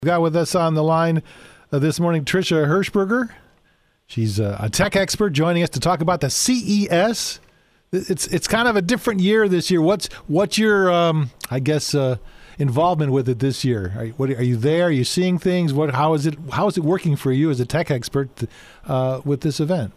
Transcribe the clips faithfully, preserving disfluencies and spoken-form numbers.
We've got with us on the line uh, this morning Tricia Hirschberger. She's uh, a tech expert joining us to talk about the C E S. It's it's kind of a different year this year. What's what's your um, I guess uh, involvement with it this year? Are, what, are you there? Are you seeing things? What how is it how is it working for you as a tech expert uh, with this event?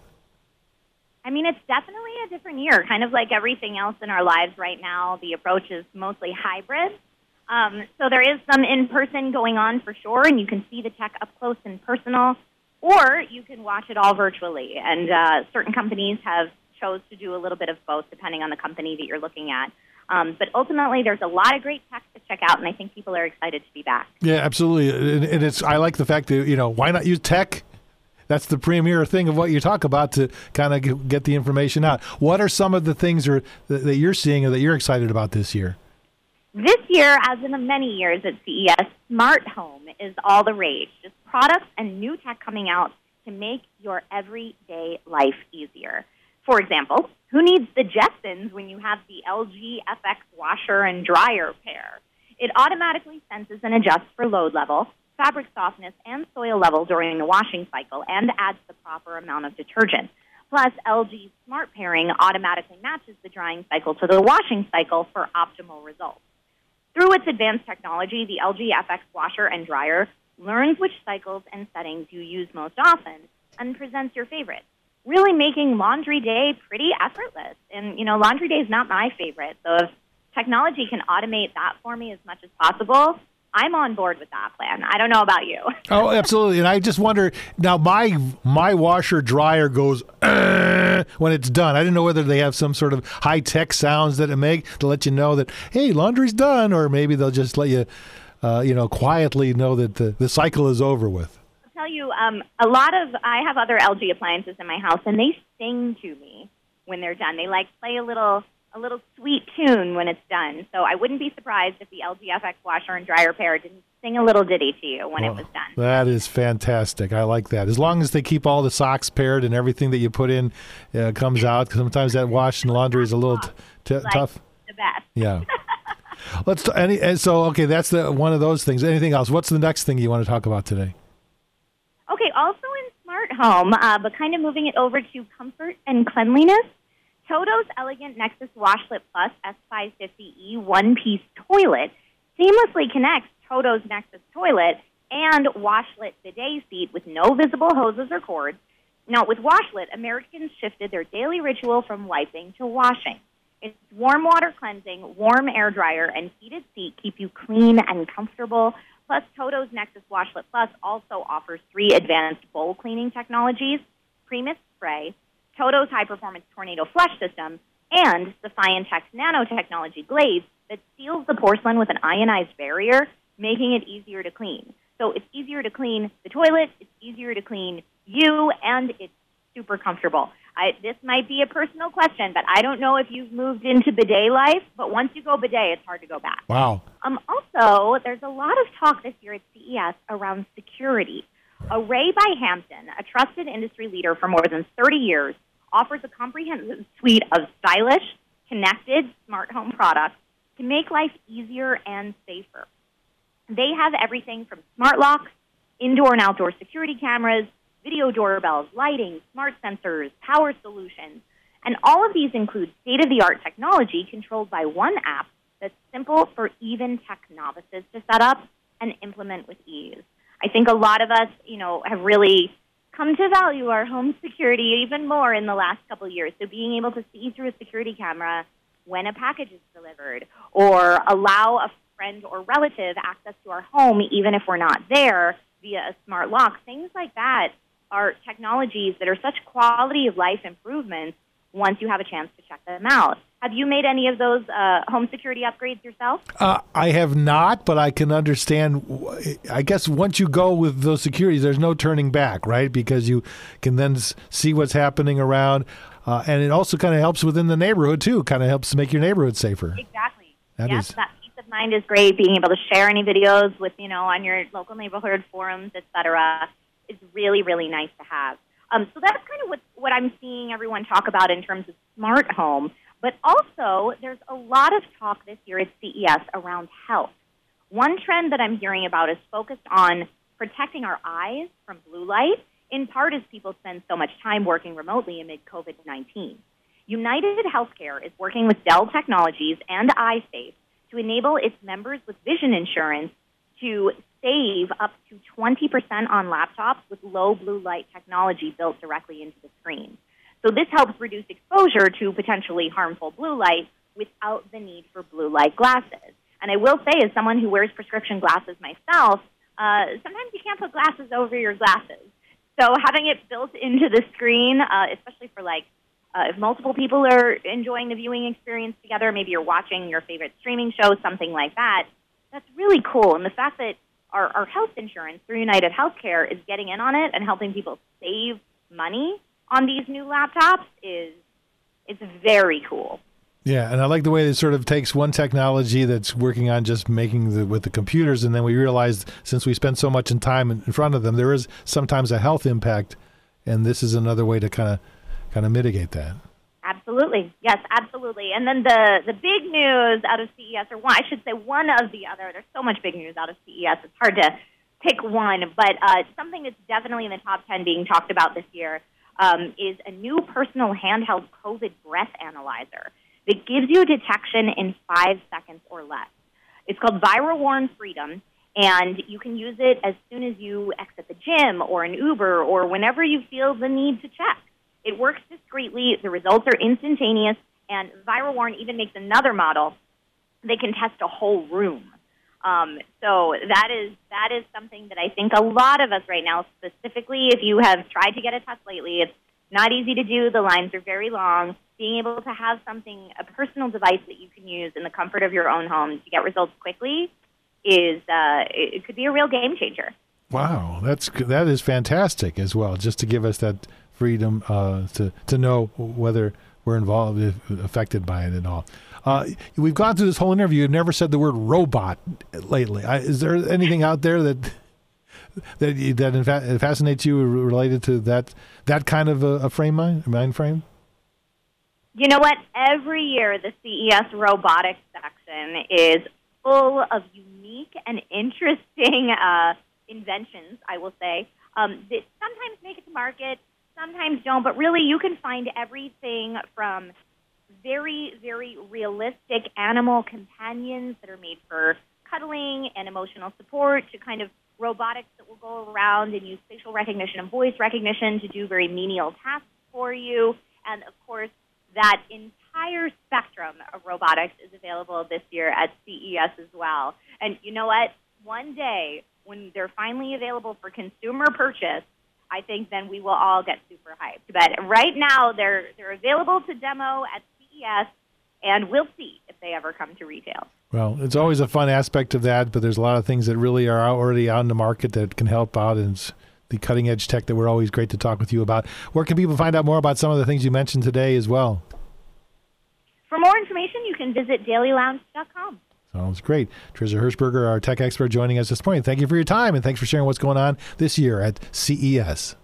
I mean, it's definitely a different year. Kind of like everything else in our lives right now, the approach is mostly hybrid. Um, so there is some in-person going on for sure, and you can see the tech up close and personal, or you can watch it all virtually. And uh, certain companies have chose to do a little bit of both, depending on the company that you're looking at. Um, but ultimately, there's a lot of great tech to check out, and I think people are excited to be back. Yeah, absolutely. And, and it's I like the fact that, you know, why not use tech? That's the premier thing of what you talk about to kind of get the information out. What are some of the things or, that you're seeing or that you're excited about this year? This year, as in many years at C E S, smart home is all the rage. Just products and new tech coming out to make your everyday life easier. For example, who needs the Jetsons when you have the L G F X washer and dryer pair? It automatically senses and adjusts for load level, fabric softness, and soil level during the washing cycle and adds the proper amount of detergent. Plus, L G's Smart Pairing automatically matches the drying cycle to the washing cycle for optimal results. Through its advanced technology, the L G F X washer and dryer learns which cycles and settings you use most often and presents your favorites, really making laundry day pretty effortless. And, you know, laundry day is not my favorite, so if technology can automate that for me as much as possible, I'm on board with that plan. I don't know about you. Oh, absolutely. And I just wonder, now my my washer dryer goes uh, when it's done. I didn't know whether they have some sort of high-tech sounds that it make to let you know that, hey, laundry's done, or maybe they'll just let you, uh, you know, quietly know that the, the cycle is over with. I'll tell you, um, a lot of, I have other L G appliances in my house, and they sing to me when they're done. They, like, play a little... a little sweet tune when it's done. So I wouldn't be surprised if the L G F X washer and dryer pair didn't sing a little ditty to you when well, it was done. That is fantastic. I like that. As long as they keep all the socks paired and everything that you put in uh, comes out, because sometimes that wash and laundry is a little t- t- like tough. The best. Yeah. Let's t- any and so okay, that's the one of those things. Anything else? What's the next thing you want to talk about today? Okay, also in smart home, uh, but kind of moving it over to comfort and cleanliness. Toto's Elegant Nexus Washlet Plus S five fifty E one-piece toilet seamlessly connects Toto's Nexus toilet and Washlet bidet seat with no visible hoses or cords. Now, with Washlet, Americans shifted their daily ritual from wiping to washing. Its warm water cleansing, warm air dryer, and heated seat keep you clean and comfortable. Plus, Toto's Nexus Washlet Plus also offers three advanced bowl cleaning technologies, Premix Spray, Toto's high-performance Tornado Flush System, and Defiant Tech's nanotechnology glaze that seals the porcelain with an ionized barrier, making it easier to clean. So it's easier to clean the toilet, it's easier to clean you, and it's super comfortable. I, this might be a personal question, but I don't know if you've moved into bidet life, but once you go bidet, it's hard to go back. Wow. Um, also, there's a lot of talk this year at C E S around security. Array by Hampton, a trusted industry leader for more than thirty years, offers a comprehensive suite of stylish, connected smart home products to make life easier and safer. They have everything from smart locks, indoor and outdoor security cameras, video doorbells, lighting, smart sensors, power solutions, and all of these include state-of-the-art technology controlled by one app that's simple for even tech novices to set up and implement with ease. I think a lot of us, you know, have really come to value our home security even more in the last couple of years. So being able to see through a security camera when a package is delivered, or allow a friend or relative access to our home even if we're not there via a smart lock, things like that are technologies that are such quality of life improvements once you have a chance to check them out. Have you made any of those uh, home security upgrades yourself? Uh, I have not, but I can understand. I guess once you go with those securities, there's no turning back, right? Because you can then see what's happening around. Uh, and it also kind of helps within the neighborhood, too. Kind of helps make your neighborhood safer. Exactly. That yes, is. That peace of mind is great. Being able to share any videos with, you know, on your local neighborhood forums, et cetera, is really, really nice to have. Um, so that's kind of what, what I'm seeing everyone talk about in terms of smart home. But also, there's a lot of talk this year at C E S around health. One trend that I'm hearing about is focused on protecting our eyes from blue light, in part as people spend so much time working remotely amid COVID nineteen. United Healthcare is working with Dell Technologies and iSafe to enable its members with vision insurance to save up to twenty percent on laptops with low blue light technology built directly into the screen. So this helps reduce exposure to potentially harmful blue light without the need for blue light glasses. And I will say, as someone who wears prescription glasses myself, uh, sometimes you can't put glasses over your glasses. So having it built into the screen, uh, especially for like uh, if multiple people are enjoying the viewing experience together, maybe you're watching your favorite streaming show, something like that, that's really cool. And the fact that our, our health insurance through United Healthcare is getting in on it and helping people save money on these new laptops is is very cool. Yeah, and I like the way it sort of takes one technology that's working on just making the with the computers, and then we realize since we spend so much in time in front of them, there is sometimes a health impact, and this is another way to kind of kind of mitigate that. Absolutely, yes, absolutely. And then the the big news out of C E S, or one, I should say one of the other. There's so much big news out of C E S; it's hard to pick one. But uh, something that's definitely in the top ten being talked about this year um, is a new personal handheld COVID breath analyzer that gives you detection in five seconds or less. It's called ViroWarn Freedom, and you can use it as soon as you exit the gym or an Uber or whenever you feel the need to check. It works discreetly, the results are instantaneous, and ViroWarn even makes another model that can test a whole room. Um, so that is that is something that I think a lot of us right now, specifically if you have tried to get a test lately, it's not easy to do, the lines are very long. Being able to have something, a personal device that you can use in the comfort of your own home to get results quickly is, uh, it could be a real game changer. Wow, that's that is fantastic as well, just to give us that freedom uh, to, to know whether we're involved, affected by it at all. Uh, we've gone through this whole interview, you've never said the word robot lately. I, is there anything out there that that that fascinates you related to that that kind of a, a frame mind, mind frame? You know what? Every year, the C E S robotics section is full of unique and interesting uh, inventions, I will say, um, that sometimes make it to market, sometimes don't, but really you can find everything from very, very realistic animal companions that are made for cuddling and emotional support to kind of robotics that will go around and use facial recognition and voice recognition to do very menial tasks for you. And, of course, that entire spectrum of robotics is available this year at C E S as well. And you know what? One day, when they're finally available for consumer purchase, I think then we will all get super hyped. But right now, they're they're available to demo at C E S, and we'll see if they ever come to retail. Well, it's always a fun aspect of that, but there's a lot of things that really are already out in the market that can help out, and it's the cutting-edge tech that we're always great to talk with you about. Where can people find out more about some of the things you mentioned today as well? For more information, you can visit daily lounge dot com. Sounds great. Tricia Hershberger, our tech expert, joining us this morning. Thank you for your time, and thanks for sharing what's going on this year at C E S.